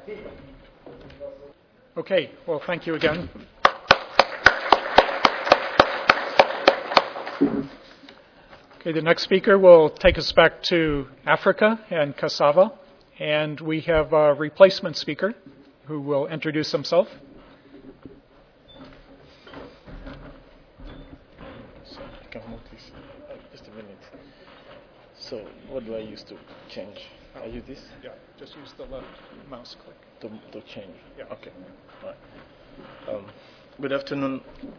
Okay, well, thank you again. Okay, the next speaker will take us back to Africa and cassava, and we have a replacement speaker who will introduce himself. So I can move this. Just a minute. So what do I use to change? I use this? Yeah, just use the left mouse click. To change? Yeah. Okay. All right. Good afternoon.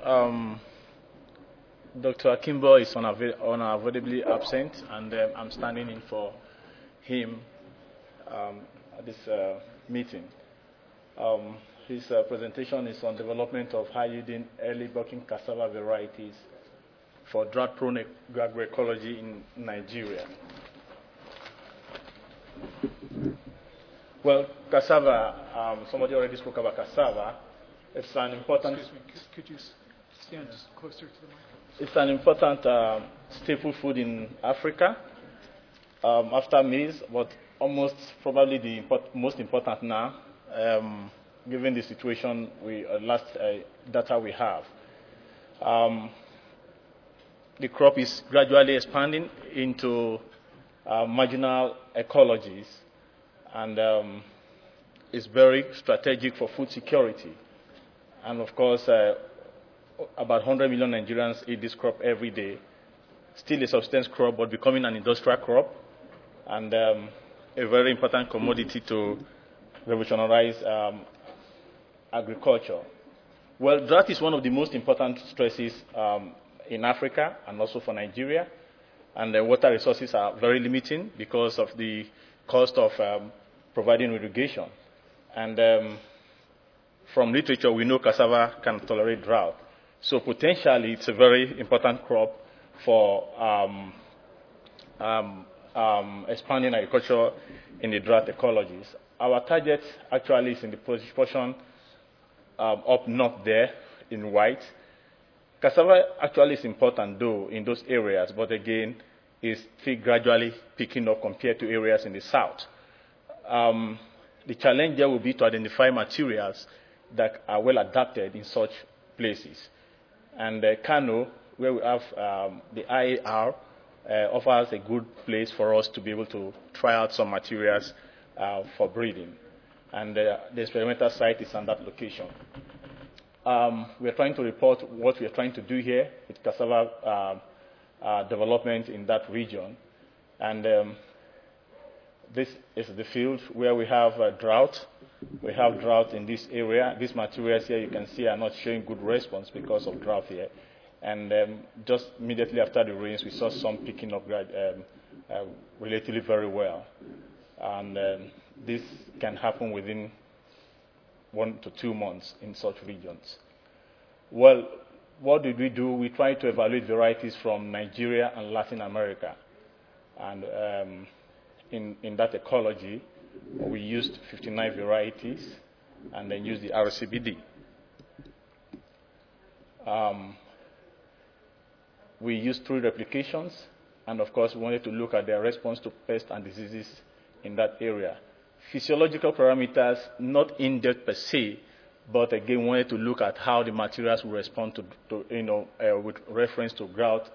Dr. Akimbo is unavoidably absent, and I'm standing in for him at this meeting. His presentation is on development of high-yielding early bucking cassava varieties for drought-prone agroecology in Nigeria. Well, cassava, somebody already spoke about cassava. It's an important... Excuse me, could you stand closer to the microphone? It's an important staple food in Africa after maize, but almost probably the most important now, given the situation last data we have. The crop is gradually expanding into marginal ecologies, and is very strategic for food security. And of course, about 100 million Nigerians eat this crop every day. Still a subsistence crop, but becoming an industrial crop, and a very important commodity to revolutionize agriculture. Well, drought is one of the most important stresses in Africa and also for Nigeria, and the water resources are very limiting because of the cost of providing irrigation. And from literature, we know cassava can tolerate drought. So potentially, it's a very important crop for expanding agriculture in the drought ecologies. Our target actually is in the portion up north there in white. Cassava actually is important, though, in those areas, but again, is still gradually picking up compared to areas in the south. The challenge there will be to identify materials that are well adapted in such places. And Kano, where we have the IAR, offers a good place for us to be able to try out some materials for breeding. And the experimental site is on that location. We are trying to report what we are trying to do here with cassava development in that region. And this is the field where we have drought. We have drought in this area. These materials here you can see are not showing good response because of drought here. And just immediately after the rains, we saw some picking up relatively very well. And this can happen within 1 to 2 months in such regions. Well, what did we do? We tried to evaluate varieties from Nigeria and Latin America. And in that ecology, we used 59 varieties and then used the RCBD. We used 3 replications, and of course, we wanted to look at their response to pests and diseases in that area. Physiological parameters, not in depth per se, but again, we wanted to look at how the materials will respond to with reference to growth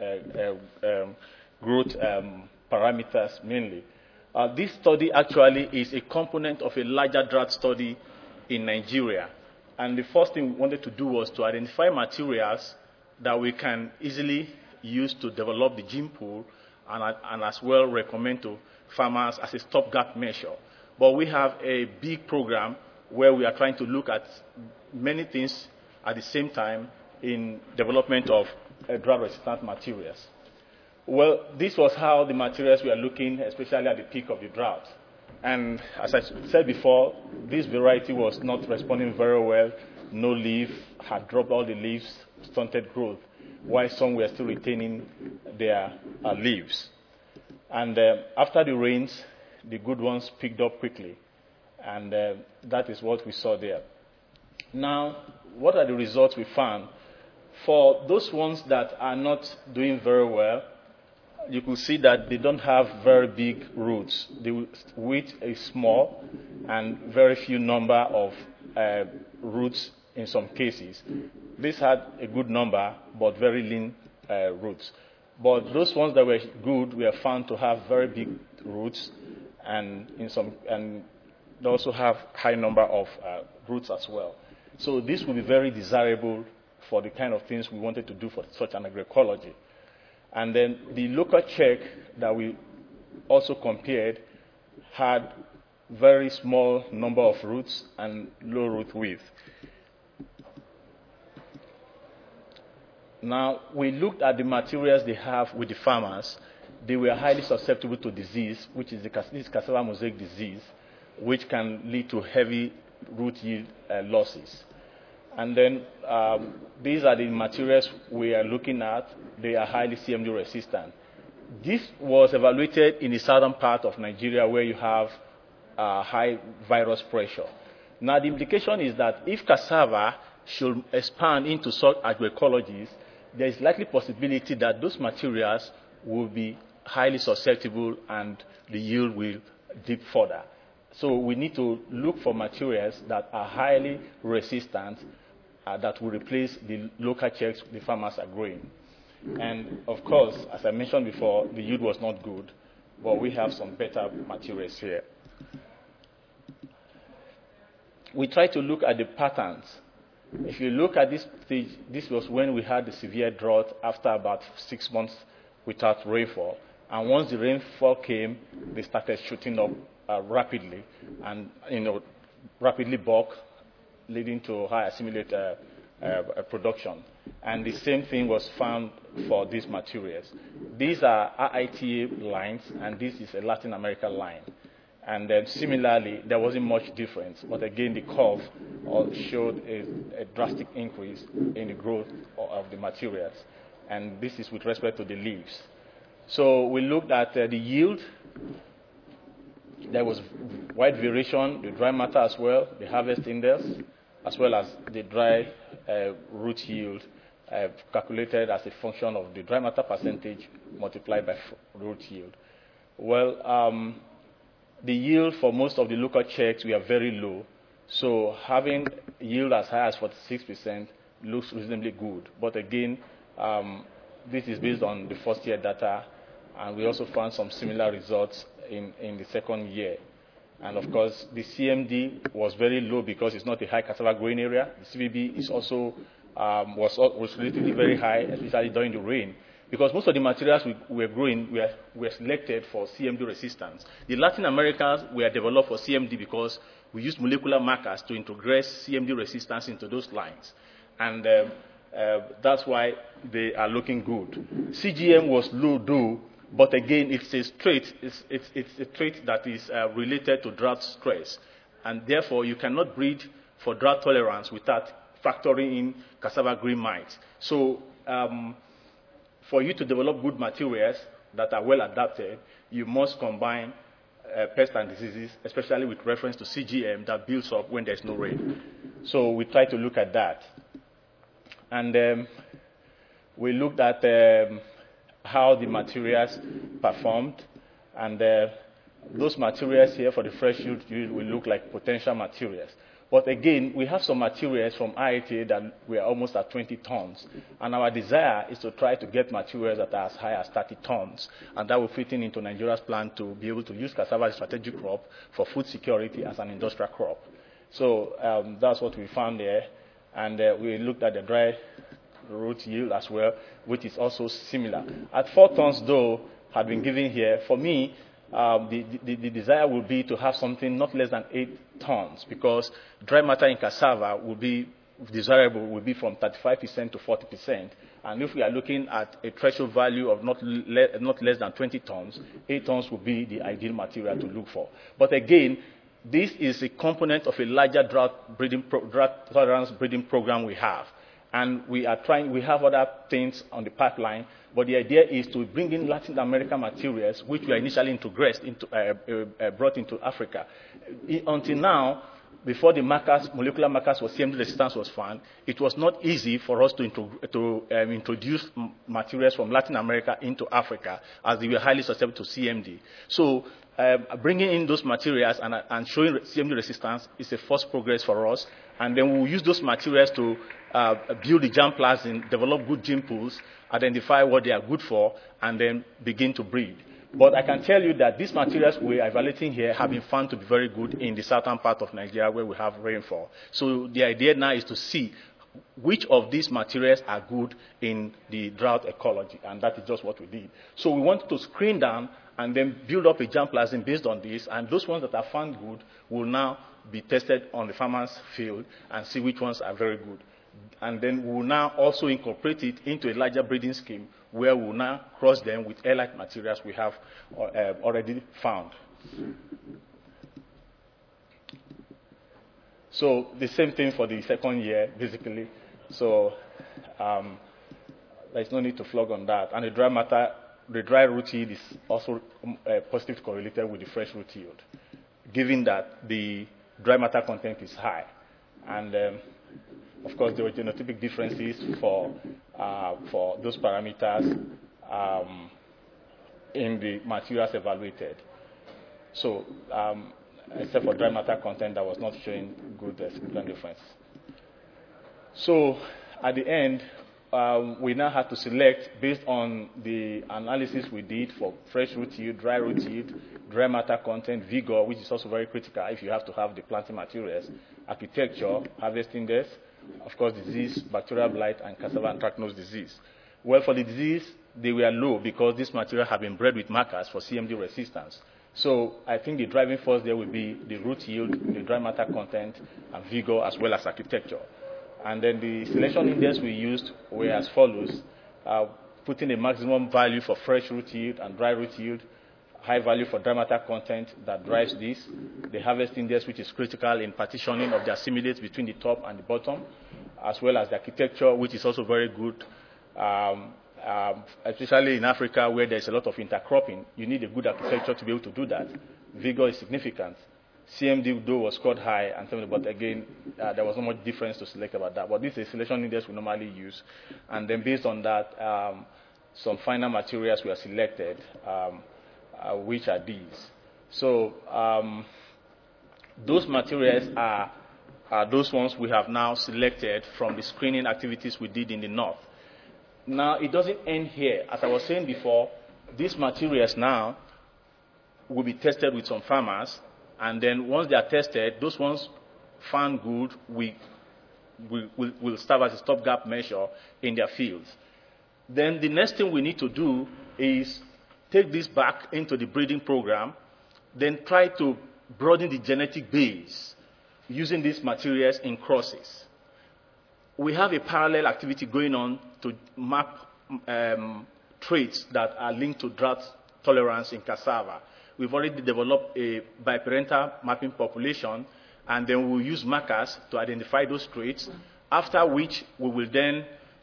parameters mainly. This study actually is a component of a larger drought study in Nigeria. And the first thing we wanted to do was to identify materials that we can easily use to develop the gene pool and as well recommend to farmers as a stopgap measure. But we have a big program where we are trying to look at many things at the same time in development of drought-resistant materials. Well, this was how the materials we are looking, especially at the peak of the drought. And as I said before, this variety was not responding very well. No leaf, had dropped all the leaves, stunted growth, while some were still retaining their leaves. And after the rains, the good ones picked up quickly. And that is what we saw there. Now, what are the results we found? For those ones that are not doing very well, you could see that they don't have very big roots. The width is small and very few number of roots in some cases. This had a good number, but very lean roots. But those ones that were good were found to have very big roots, and they also have high number of roots as well. So this would be very desirable for the kind of things we wanted to do for such an agroecology. And then the local check that we also compared had very small number of roots and low root width. Now, we looked at the materials they have with the farmers. They were highly susceptible to disease, which is this cassava mosaic disease, which can lead to heavy root yield losses. And then these are the materials we are looking at. They are highly CMD resistant. This was evaluated in the southern part of Nigeria where you have high virus pressure. Now, the implication is that if cassava should expand into such agroecologies, there is likely possibility that those materials will be highly susceptible and the yield will dip further. So we need to look for materials that are highly resistant that will replace the local checks the farmers are growing. And of course, as I mentioned before, the yield was not good, but we have some better materials here. We try to look at the patterns. If you look at this stage, this was when we had the severe drought after about 6 months without rainfall. And once the rainfall came, they started shooting up rapidly, and rapidly bulk, leading to high assimilated production. And the same thing was found for these materials. These are RITA lines, and this is a Latin American line. And then similarly, there wasn't much difference, but again, the curve showed a drastic increase in the growth of the materials. And this is with respect to the leaves. So we looked at the yield. There was wide variation, the dry matter as well, the harvest index, as well as the dry root yield calculated as a function of the dry matter percentage multiplied by root yield. Well, the yield for most of the local checks were very low, so having yield as high as 46% looks reasonably good. But again, this is based on the first year data, and we also found some similar results in the second year. And of course, the CMD was very low because it's not a high cassava growing area. The CVB is also was relatively very high, especially during the rain, because most of the materials we were growing were selected for CMD resistance. The Latin Americans were developed for CMD because we used molecular markers to integrate CMD resistance into those lines. And that's why they are looking good. CGM was low though, but again, it's a trait. It's a trait that is related to drought stress. And therefore, you cannot breed for drought tolerance without factoring in cassava green mites. So for you to develop good materials that are well adapted, you must combine pests and diseases, especially with reference to CGM that builds up when there's no rain. So we try to look at that. And we looked at how the materials performed. And those materials here for the fresh yield will look like potential materials. But again, we have some materials from IITA that we are almost at 20 tons. And our desire is to try to get materials that are as high as 30 tons. And that will fit into Nigeria's plan to be able to use cassava as a strategic crop for food security as an industrial crop. So that's what we found there. And we looked at the dry root yield as well, which is also similar. At 4 tons, though, had been given here, for me, the desire would be to have something not less than 8 tons, because dry matter in cassava would be desirable, would be from 35% to 40%. And if we are looking at a threshold value of not less than 20 tons, 8 tons would be the ideal material to look for. But again, this is a component of a larger drought tolerance breeding program we have. And we have other things on the pipeline, but the idea is to bring in Latin American materials, which were initially brought into Africa. Until now, before the molecular markers for CMD resistance was found, it was not easy for us to introduce materials from Latin America into Africa, as they were highly susceptible to CMD. So bringing in those materials and showing CMD resistance is a first progress for us. And then we'll use those materials to build the germplasm, develop good gene pools, identify what they are good for, and then begin to breed. But I can tell you that these materials we're evaluating here have been found to be very good in the southern part of Nigeria where we have rainfall. So the idea now is to see which of these materials are good in the drought ecology, and that is just what we did. So we want to screen them and then build up a germplasm based on this, and those ones that are found good will now be tested on the farmer's field and see which ones are very good. And then we will now also incorporate it into a larger breeding scheme where we will now cross them with air-like materials we have already found. So the same thing for the second year, basically. So there's no need to flog on that. And the dry matter, the dry root yield is also positively correlated with the fresh root yield, given that the dry matter content is high. And of course, there were genotypic differences for those parameters in the materials evaluated. So, except for dry matter content that was not showing good significant difference. So, at the end, we now have to select based on the analysis we did for fresh root yield, dry root yield, dry matter content, vigor, which is also very critical if you have to have the planting materials, architecture, harvest index, of course, disease, bacterial blight, and cassava anthracnose disease. Well, for the disease, they were low because this material have been bred with markers for CMD resistance. So I think the driving force there will be the root yield, the dry matter content, and vigor, as well as architecture. And then the selection index we used were as follows, putting a maximum value for fresh root yield and dry root yield, high value for dry matter content that drives this, the harvest index, which is critical in partitioning of the assimilates between the top and the bottom, as well as the architecture, which is also very good, especially in Africa where there's a lot of intercropping. You need a good architecture to be able to do that. Vigor is significant. CMD, though, was scored high, but again, there was not much difference to select about that. But this is a selection index we normally use. And then based on that, some final materials were selected, which are these. So those materials are those ones we have now selected from the screening activities we did in the north. Now, it doesn't end here. As I was saying before, these materials now will be tested with some farmers, and then once they are tested, those ones found good will serve as a stopgap measure in their fields. Then the next thing we need to do is take this back into the breeding program, then try to broaden the genetic base using these materials in crosses. We have a parallel activity going on to map traits that are linked to drought tolerance in cassava. We've already developed a biparental mapping population, and then we'll use markers to identify those traits, after which we will then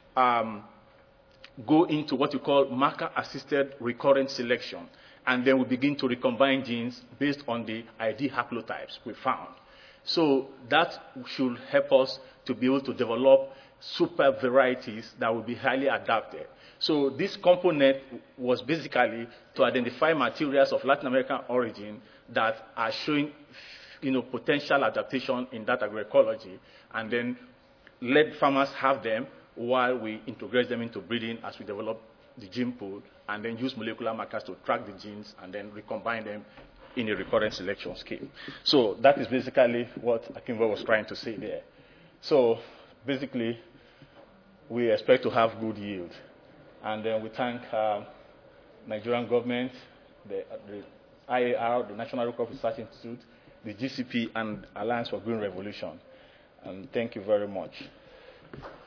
go into what we call marker-assisted recurrent selection, and then we begin to recombine genes based on the ID haplotypes we found. So that should help us to be able to develop super varieties that will be highly adapted. So this component was basically to identify materials of Latin American origin that are showing potential adaptation in that agroecology, and then let farmers have them while we integrate them into breeding as we develop the gene pool, and then use molecular markers to track the genes and then recombine them in a recurrent selection scheme. So that is basically what Akinbo was trying to say there. So basically, we expect to have good yield. And then we thank Nigerian government, the IAR, the National Agricultural Research Institute, the GCP, and Alliance for Green Revolution. And thank you very much.